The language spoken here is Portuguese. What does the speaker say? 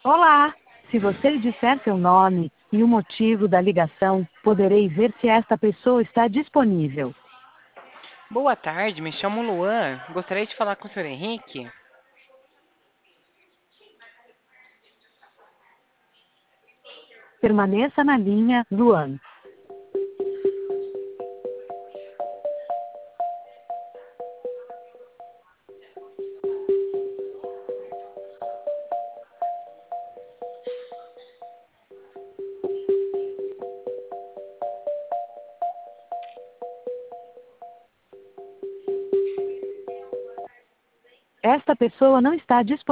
Olá! Se você disser seu nome e o motivo da ligação, poderei ver se esta pessoa está disponível. Boa tarde, me chamo Luan. Gostaria de falar com o senhor Henrique. Permaneça na linha, Luan. Esta pessoa não está disponível.